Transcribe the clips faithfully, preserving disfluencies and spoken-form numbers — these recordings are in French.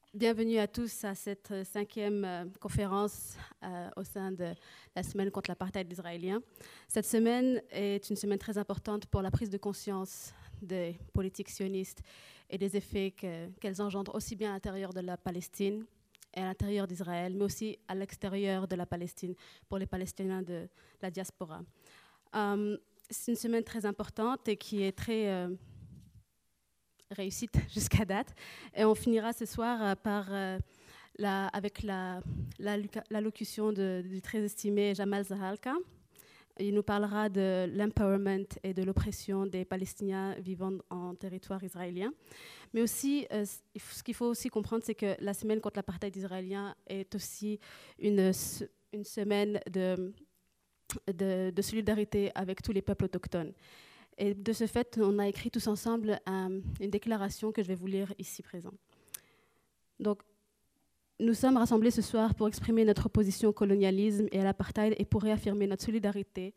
Bienvenue à tous à cette euh, cinquième euh, conférence euh, au sein de la semaine contre l'apartheid israélien. Cette semaine est une semaine très importante pour la prise de conscience des politiques sionistes et des effets que, qu'elles engendrent aussi bien à l'intérieur de la Palestine et à l'intérieur d'Israël, mais aussi à l'extérieur de la Palestine pour les Palestiniens de la diaspora. Um, c'est une semaine très importante et qui est très... Euh, réussite jusqu'à date. Et on finira ce soir euh, par, euh, la, avec la, la, l'allocution de, du très estimé Jamal Zahalka. Il nous parlera de l'empowerment et de l'oppression des Palestiniens vivant en territoire israélien. Mais aussi, euh, ce qu'il faut aussi comprendre, c'est que la semaine contre l'apartheid israélien est aussi une, une semaine de, de, de solidarité avec tous les peuples autochtones. Et de ce fait, on a écrit tous ensemble un, une déclaration que je vais vous lire ici présent. Donc, nous sommes rassemblés ce soir pour exprimer notre opposition au colonialisme et à l'apartheid et pour réaffirmer notre solidarité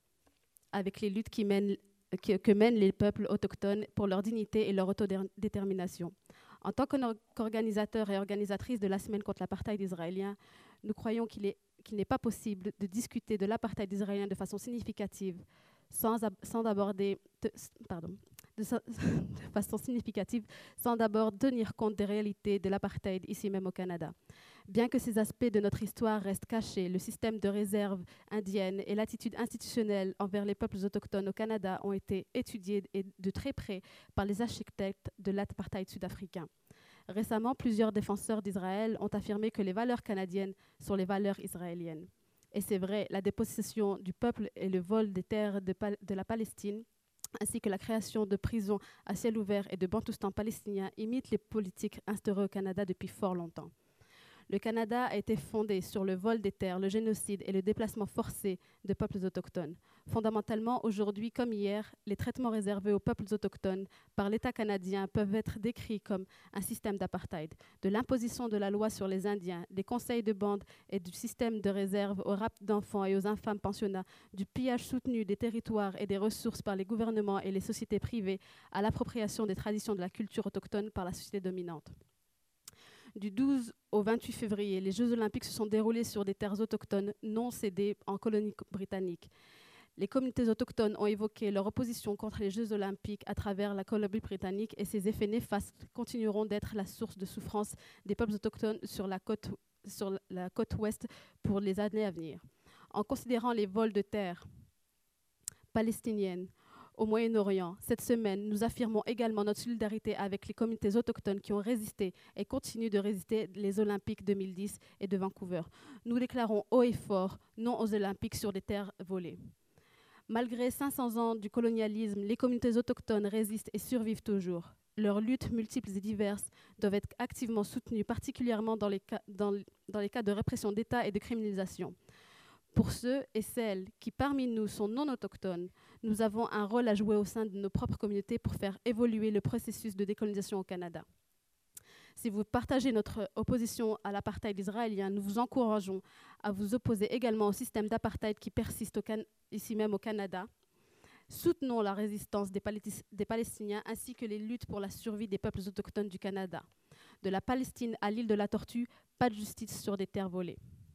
avec les luttes qui mènent, que, que mènent les peuples autochtones pour leur dignité et leur autodétermination. En tant qu'organisateurs et organisatrices de la semaine contre l'apartheid israélien, nous croyons qu'il est, qu'il n'est pas possible de discuter de l'apartheid israélien de façon significative sans, ab- sans aborder, de, pardon, de, de façon significative, sans d'abord tenir compte des réalités de l'apartheid ici même au Canada. Bien que ces aspects de notre histoire restent cachés, le système de réserve indienne et l'attitude institutionnelle envers les peuples autochtones au Canada ont été étudiés et de très près par les architectes de l'apartheid sud-africain. Récemment, plusieurs défenseurs d'Israël ont affirmé que les valeurs canadiennes sont les valeurs israéliennes. Et c'est vrai, la dépossession du peuple et le vol des terres de, Pal- de la Palestine, ainsi que la création de prisons à ciel ouvert et de bantoustans palestiniens, imitent les politiques instaurées au Canada depuis fort longtemps. Le Canada a été fondé sur le vol des terres, le génocide et le déplacement forcé de peuples autochtones. Fondamentalement, aujourd'hui comme hier, les traitements réservés aux peuples autochtones par l'État canadien peuvent être décrits comme un système d'apartheid. De l'imposition de la loi sur les Indiens, des conseils de bande et du système de réserve aux rapts d'enfants et aux infâmes pensionnats, du pillage soutenu des territoires et des ressources par les gouvernements et les sociétés privées, à l'appropriation des traditions de la culture autochtone par la société dominante. Du douze au vingt-huit février, les Jeux olympiques se sont déroulés sur des terres autochtones non cédées en colonie britannique. Les communautés autochtones ont évoqué leur opposition contre les Jeux olympiques à travers la Colombie-Britannique et ces effets néfastes continueront d'être la source de souffrance des peuples autochtones sur la côte, sur la côte ouest pour les années à venir. En considérant les vols de terre palestiniennes au Moyen-Orient, cette semaine, nous affirmons également notre solidarité avec les communautés autochtones qui ont résisté et continuent de résister les Olympiques deux mille dix et de Vancouver. Nous déclarons haut et fort non aux Olympiques sur des terres volées. Malgré cinq cents ans du colonialisme, les communautés autochtones résistent et survivent toujours. Leurs luttes multiples et diverses doivent être activement soutenues, particulièrement dans les cas, dans, dans les cas de répression d'État et de criminalisation. Pour ceux et celles qui parmi nous sont non autochtones, nous avons un rôle à jouer au sein de nos propres communautés pour faire évoluer le processus de décolonisation au Canada. Si vous partagez notre opposition à l'apartheid israélien, nous vous encourageons à vous opposer également au système d'apartheid qui persiste au Can- ici même au Canada. Soutenons la résistance des, Palis- des Palestiniens ainsi que les luttes pour la survie des peuples autochtones du Canada. De la Palestine à l'île de la Tortue, pas de justice sur des terres volées.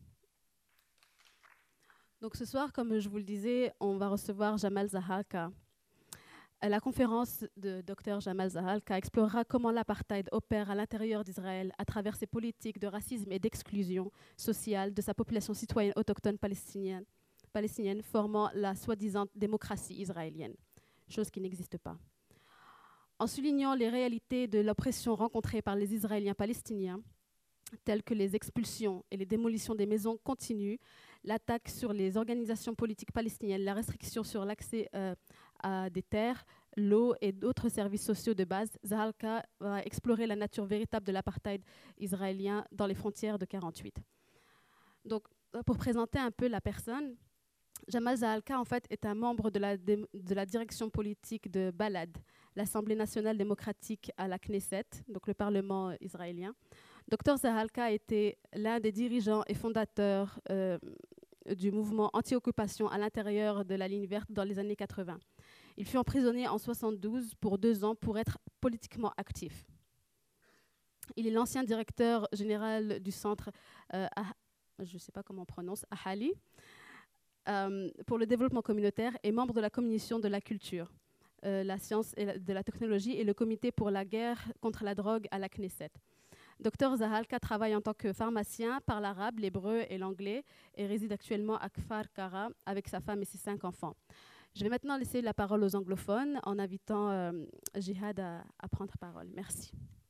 Donc ce soir, comme je vous le disais, on va recevoir Jamal Zahalka. La conférence de Dr Jamal Zahalka explorera comment l'apartheid opère à l'intérieur d'Israël à travers ses politiques de racisme et d'exclusion sociale de sa population citoyenne autochtone palestinienne, palestinienne formant la soi-disant démocratie israélienne, chose qui n'existe pas. En soulignant les réalités de l'oppression rencontrée par les Israéliens palestiniens, telles que les expulsions et les démolitions des maisons continues, l'attaque sur les organisations politiques palestiniennes, la restriction sur l'accès euh, à des terres, l'eau et d'autres services sociaux de base, Zahalka va explorer la nature véritable de l'apartheid israélien dans les frontières de quarante-huit. Donc, pour présenter un peu la personne, Jamal Zahalka en fait est un membre de la, de, de la direction politique de Balad, l'Assemblée nationale démocratique à la Knesset, donc le Parlement israélien. Dr Zahalka a été l'un des dirigeants et fondateurs euh, du mouvement anti-occupation à l'intérieur de la ligne verte dans les années quatre-vingt. Il fut emprisonné en soixante-douze pour deux ans pour être politiquement actif. Il est l'ancien directeur général du centre, euh, ah, je ne sais pas comment on prononce, Ahali, euh, pour le développement communautaire et membre de la commission de la culture, euh, la science et la, de la technologie et le comité pour la guerre contre la drogue à la Knesset. Docteur Zahalka travaille en tant que pharmacien, parle arabe, l'hébreu et l'anglais et réside actuellement à Kfar Kara avec sa femme et ses cinq enfants. Je vais maintenant laisser la parole aux anglophones en invitant euh, Jihad à, à prendre parole. Merci.